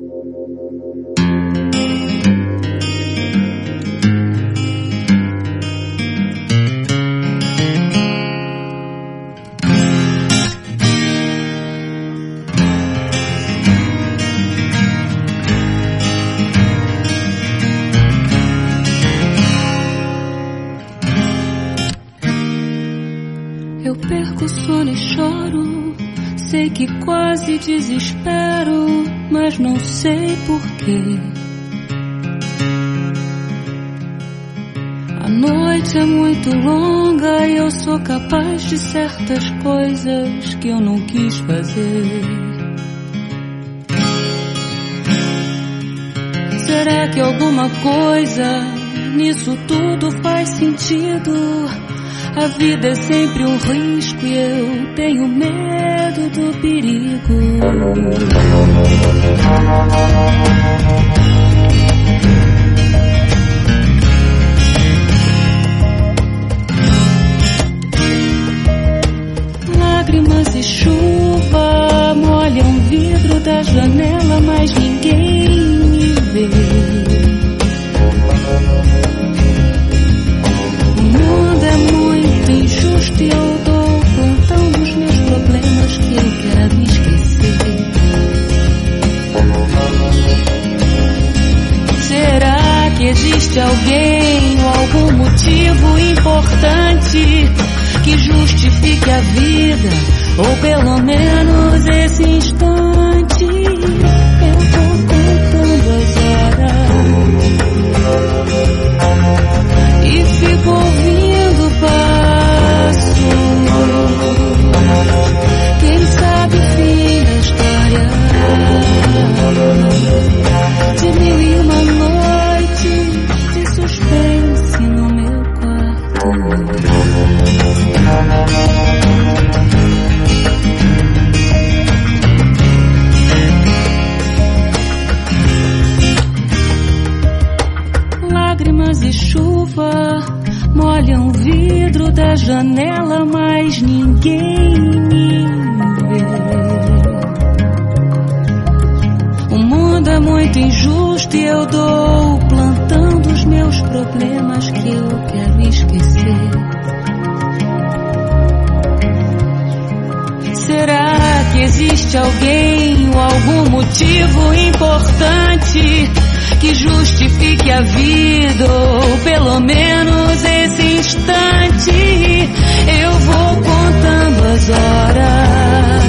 Eu perco o sono e choro, sei que quase desespero, mas não sei porquê. A noite é muito longa e eu sou capaz de certas coisas que eu não quis fazer. Será que alguma coisa nisso tudo faz sentido? A vida é sempre um risco e eu tenho medo do perigo. Lágrimas e chuva molham o vidro da janela, mas ninguém me vê. O mundo é muito injusto e eu dou plantão dos meus problemas que eu quero esquecer. Será que existe alguém ou algum motivo importante que justifique a vida, ou pelo menos esse instante? Eu vou contando as horas e fico ouvindo o passo. Quem sabe o fim da história de 1001 noites de suspense no meu quarto. Lágrimas e chuva molham o vidro da janela, mas ninguém me vê. O mundo é muito injusto e eu dou o plantão dos meus problemas que eu quero esquecer. Será que existe alguém ou algum motivo importante que justifique a vida, ou pelo menos esse instante? Eu vou contando as horas